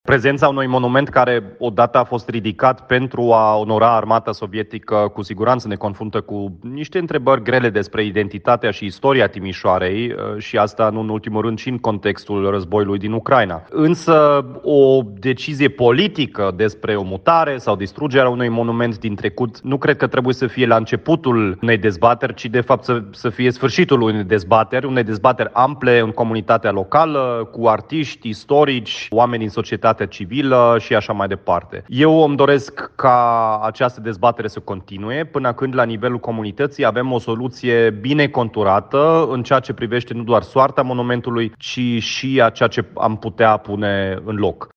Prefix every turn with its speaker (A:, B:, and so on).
A: Prezența unui monument care odată a fost ridicat pentru a onora armata sovietică cu siguranță ne confruntă cu niște întrebări grele despre identitatea și istoria Timișoarei și asta nu în ultimul rând și în contextul războiului din Ucraina. Însă o decizie politică despre o mutare sau distrugerea unui monument din trecut nu cred că trebuie să fie la începutul unei dezbateri, ci de fapt să fie sfârșitul unei dezbateri ample în comunitatea locală, cu artiști, istorici, oameni din societate civilă și așa mai departe. Eu îmi doresc ca această dezbatere să continue până când la nivelul comunității avem o soluție bine conturată în ceea ce privește nu doar soarta monumentului, ci și a ceea ce am putea pune în loc.